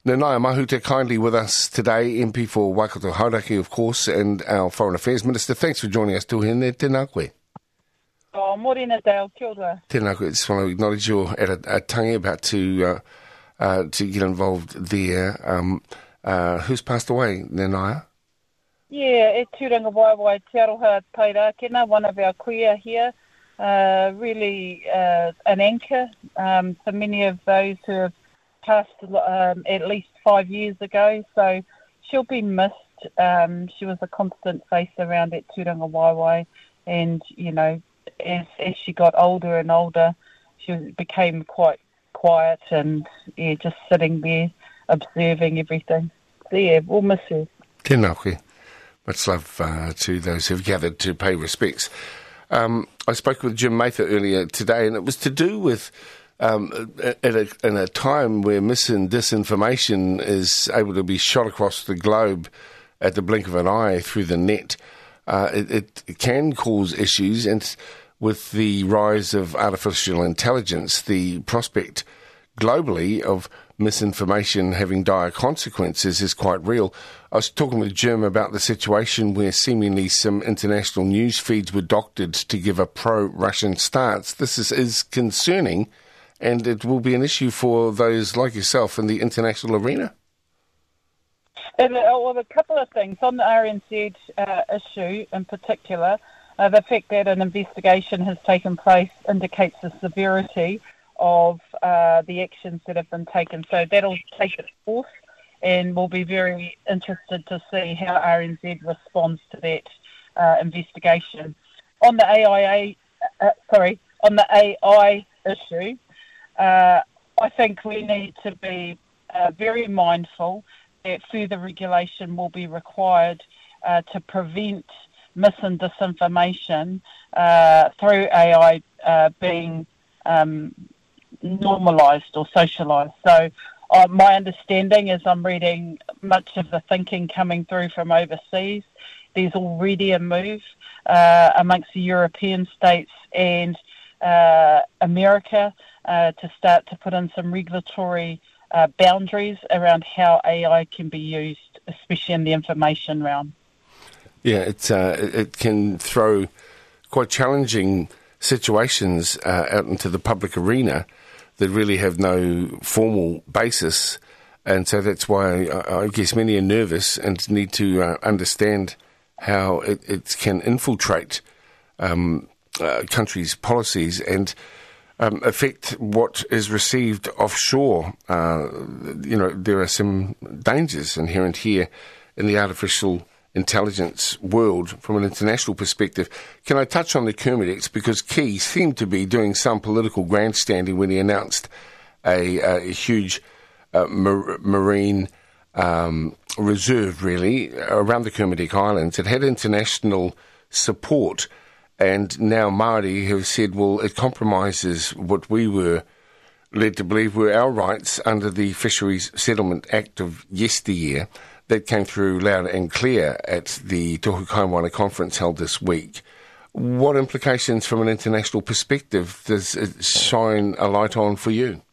Nanaia Mahuta kindly with us today, MP for Waikato Hauraki, of course, and our Foreign Affairs Minister. Thanks for joining us tūhine. Tēnā koe. Morena Dale, kia ora. Tēnā koe. Just want to acknowledge you're at a tangi about to get involved there. Who's passed away, Nanaia? Yeah, e Tūranga Waiwai Te Aroha Tairakena, one of our kuia here. Really an anchor for many of those who have passed at least 5 years ago, so she'll be missed. She was a constant face around at Tūranga Waiwai, and you know, as she got older and older, she became quite quiet and just sitting there observing everything. So yeah, we'll miss her. Tēnā koe. Much love to those who've gathered to pay respects. I spoke with Jim Mather earlier today, and it was to do with in a time where mis and disinformation is able to be shot across the globe at the blink of an eye through the net, it can cause issues. And with the rise of artificial intelligence, the prospect globally of misinformation having dire consequences is quite real. I was talking with Jim about the situation where seemingly some international news feeds were doctored to give a pro-Russian stance. This is concerning, and it will be an issue for those like yourself in the international arena. Well, a couple of things. On the RNZ issue in particular, the fact that an investigation has taken place indicates the severity of the actions that have been taken. So that'll take its course, and we'll be very interested to see how RNZ responds to that investigation. On the AI issue, I think we need to be very mindful that further regulation will be required to prevent mis and disinformation through AI being normalised or socialised. So my understanding is I'm reading much of the thinking coming through from overseas. There's already a move amongst the European states and America to start to put in some regulatory boundaries around how AI can be used, especially in the information realm. Yeah, it can throw quite challenging situations out into the public arena that really have no formal basis, and so that's why I guess many are nervous and need to understand how it can infiltrate countries' policies and affect what is received offshore. There are some dangers inherent here in the artificial intelligence world from an international perspective. Can I touch on the Kermit because Key seemed to be doing some political grandstanding when he announced a huge marine reserve, really, around the Kermadec Islands. It had international support, and now Māori have said, well, it compromises what we were led to believe were our rights under the Fisheries Settlement Act of yesteryear. That came through loud and clear at the Tohu Kaimwana conference held this week. What implications from an international perspective does it shine a light on for you?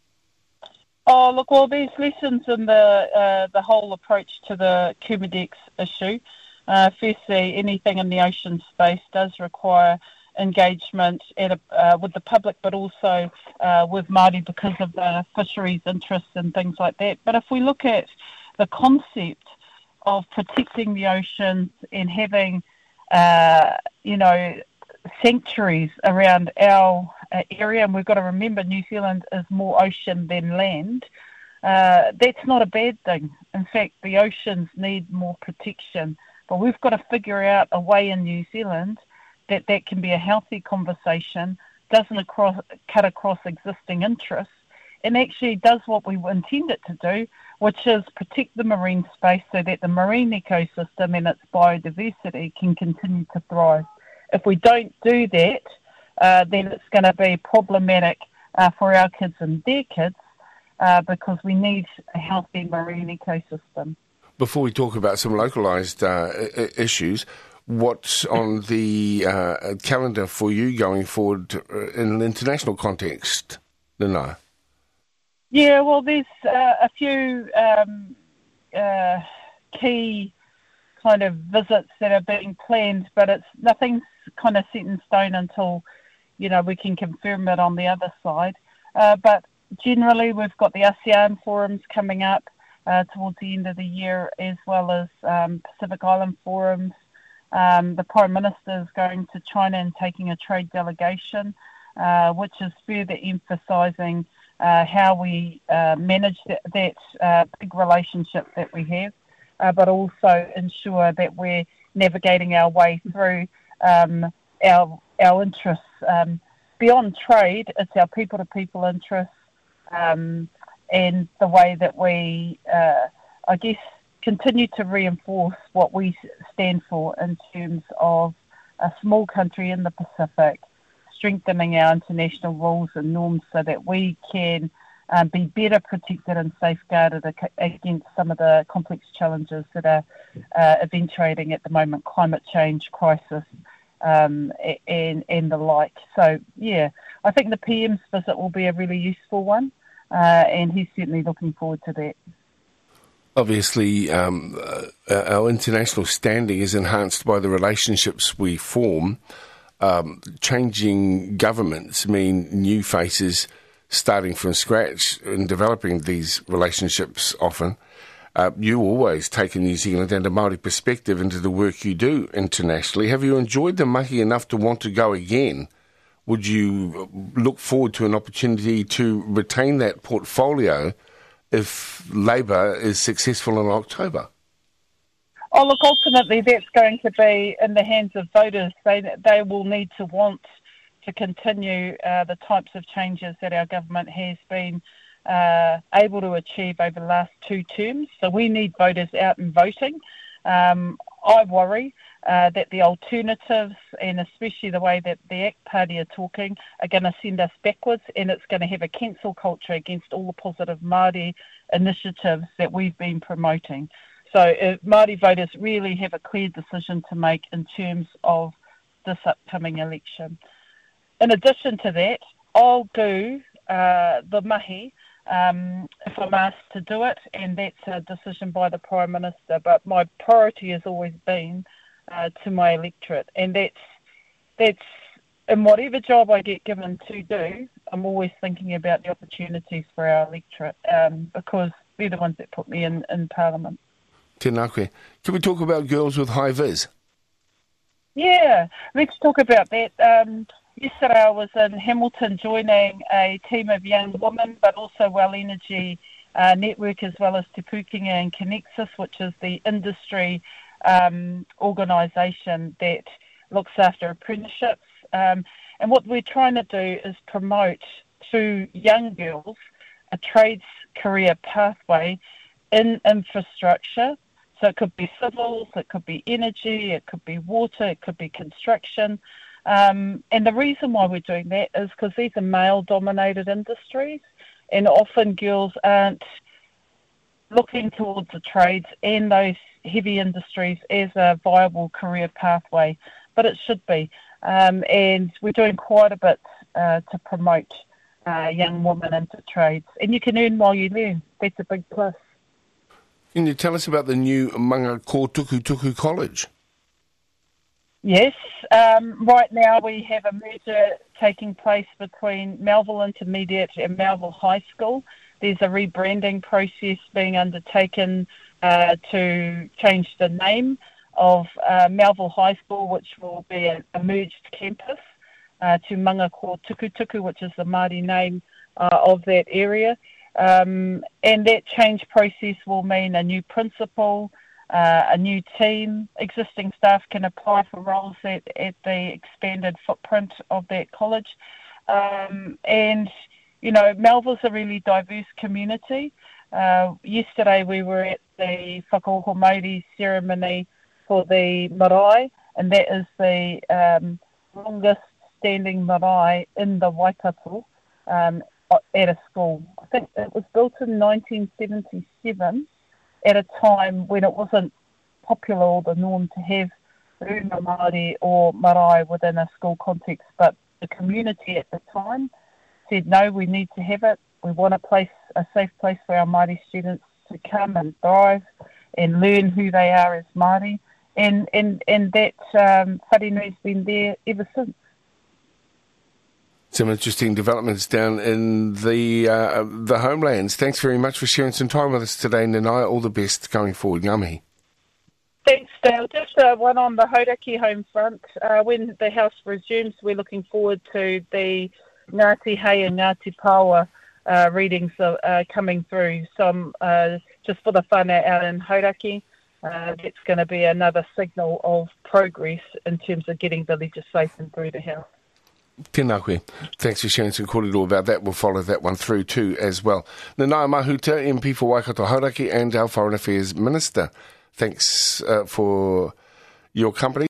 Oh, look, well, there's lessons in the whole approach to the Kermadec issue. Firstly, anything in the ocean space does require engagement with the public, but also with Māori because of the fisheries interests and things like that. But if we look at the concept of protecting the oceans and having, sanctuaries around our area, and we've got to remember New Zealand is more ocean than land, that's not a bad thing. In fact, the oceans need more protection. But we've got to figure out a way in New Zealand that can be a healthy conversation, doesn't cut across existing interests, and actually does what we intend it to do, which is protect the marine space so that the marine ecosystem and its biodiversity can continue to thrive. If we don't do that, then it's going to be problematic for our kids and their kids because we need a healthy marine ecosystem. Before we talk about some localised issues, what's on the calendar for you going forward in an international context, Nanaia? Yeah, well, there's a few key kind of visits that are being planned, but nothing's kind of set in stone until, we can confirm it on the other side. But generally, we've got the ASEAN forums coming up towards the end of the year, as well as Pacific Island forums. The Prime Minister is going to China and taking a trade delegation, which is further emphasising how we manage that big relationship that we have, but also ensure that we're navigating our way through our interests. Beyond trade, it's our people-to-people interests and the way that we, continue to reinforce what we stand for in terms of a small country in the Pacific, strengthening our international rules and norms so that we can be better protected and safeguarded against some of the complex challenges that are eventuating at the moment, climate change, crisis, and the like. So, yeah, I think the PM's visit will be a really useful one, and he's certainly looking forward to that. Obviously, our international standing is enhanced by the relationships we form. Changing governments mean new faces starting from scratch and developing these relationships often. You always take a New Zealand and a Māori perspective into the work you do internationally. Have you enjoyed the mahi enough to want to go again? Would you look forward to an opportunity to retain that portfolio if Labour is successful in October? Oh, look, ultimately that's going to be in the hands of voters. They will need to want to continue the types of changes that our government has been able to achieve over the last 2 terms. So we need voters out and voting. I worry that the alternatives, and especially the way that the ACT Party are talking, are going to send us backwards, and it's going to have a cancel culture against all the positive Māori initiatives that we've been promoting. So Māori voters really have a clear decision to make in terms of this upcoming election. In addition to that, I'll do the mahi if I'm asked to do it, and that's a decision by the Prime Minister. But my priority has always been to my electorate, and that's in whatever job I get given to do, I'm always thinking about the opportunities for our electorate because they're the ones that put me in Parliament. Tēnā koe. Can we talk about girls with high vis? Yeah, let's talk about that. Yesterday I was in Hamilton joining a team of young women, but also Well Energy Network, as well as Te Pūkenga and Connexus, which is the industry organisation that looks after apprenticeships. And what we're trying to do is promote to young girls a trades career pathway in infrastructure. So it could be civils, it could be energy, it could be water, it could be construction. And the reason why we're doing that is because these are male-dominated industries, and often girls aren't looking towards the trades and those heavy industries as a viable career pathway, but it should be. And we're doing quite a bit to promote young women into trades. And you can earn while you learn. That's a big plus. Can you tell us about the new Manga Kōtukutuku College? Yes. Right now we have a merger taking place between Melville Intermediate and Melville High School. There's a rebranding process being undertaken to change the name of Melville High School, which will be a merged campus, to Manga Kōtukutuku, which is the Māori name of that area. And that change process will mean a new principal, a new team. Existing staff can apply for roles at the expanded footprint of that college. And, you know, Melville's a really diverse community. Yesterday we were at the Whakaoho Māori ceremony for the marae, and that is the longest standing marae in the Waikato at a school. I think it was built in 1977 at a time when it wasn't popular or the norm to have rūma Māori or marae within a school context, but the community at the time said, no, we need to have it. We want a safe place for our Māori students to come and thrive and learn who they are as Māori. And that wharenui's been there ever since. Some interesting developments down in the homelands. Thanks very much for sharing some time with us today, Nanaia. All the best going forward. Ngā mihi. Thanks, Dale. Just one on the Hauraki home front. When the House resumes, we're looking forward to the Ngāti Hei and Ngāti Pawa readings coming through. Some just for the whānau out in Hauraki. That's going to be another signal of progress in terms of getting the legislation through the House. Tēnā koe. Thanks for sharing some kōrero about that. We'll follow that one through too as well. Nanaia Mahuta, MP for Waikato Hauraki and our Foreign Affairs Minister. Thanks for your company.